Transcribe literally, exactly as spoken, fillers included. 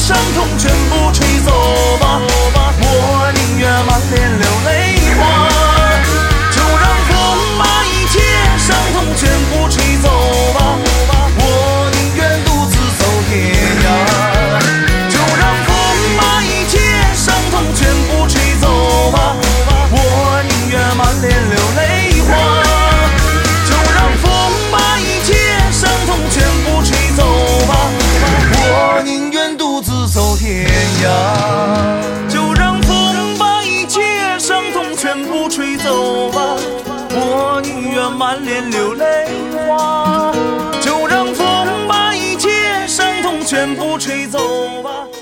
伤痛全部吹走吧，我宁愿满脸流泪花，就让风把一切伤痛全部吹走吧，我宁愿独自走天涯，就让风把一切伤痛全部吹走吧，我宁愿满脸流泪花，就让风把一切伤痛全部吹走吧，我宁愿独自走天涯，就让风把一切伤痛全部吹走吧，我宁愿满脸流泪花，就让风把一切伤痛全部吹走吧。